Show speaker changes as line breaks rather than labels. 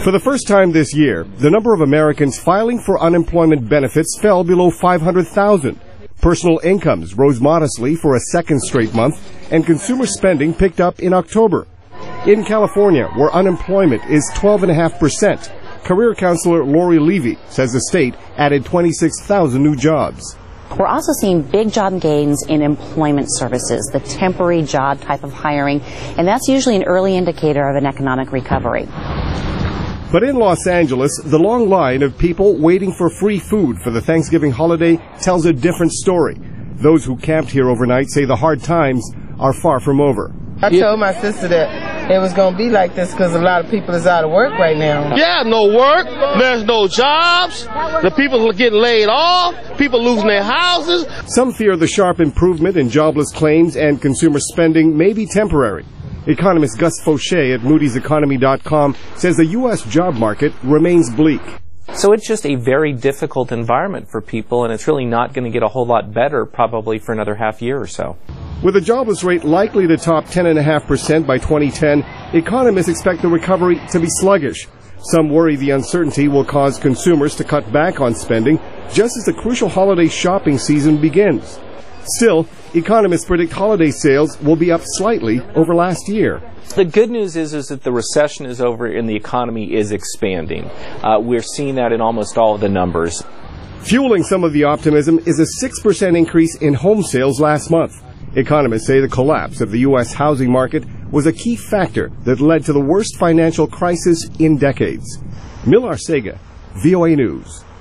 For the first time this year, the number of Americans filing for unemployment benefits fell below 500,000. Personal incomes rose modestly for a second straight month, and consumer spending picked up in October. In California, where unemployment is 12.5%, career counselor Lori Levy says the state added 26,000 new jobs.
We're also seeing big job gains in employment services, the temporary job type of hiring, and that's usually an early indicator of an economic recovery.
But in Los Angeles, the long line of people waiting for free food for the Thanksgiving holiday tells a different story. Those who camped here overnight say the hard times are far from over.
I told my sister that it was going to be like this because a lot of people is out of work right now.
Yeah, no work, there's no jobs, the people are getting laid off, people losing their houses.
Some fear the sharp improvement in jobless claims and consumer spending may be temporary. Economist Gus Fauché at Moody'sEconomy.com says the U.S. job market remains bleak.
So it's just a very difficult environment for people, and it's really not going to get a whole lot better probably for another half year or so.
With a jobless rate likely to top 10.5% by 2010, economists expect the recovery to be sluggish. Some worry the uncertainty will cause consumers to cut back on spending just as the crucial holiday shopping season begins. Still, economists predict holiday sales will be up slightly over last year.
The good news is that the recession is over and the economy is expanding. We're seeing that in almost all of the numbers.
Fueling some of the optimism is a 6% increase in home sales last month. Economists say the collapse of the U.S. housing market was a key factor that led to the worst financial crisis in decades. Mil Arcega, VOA News.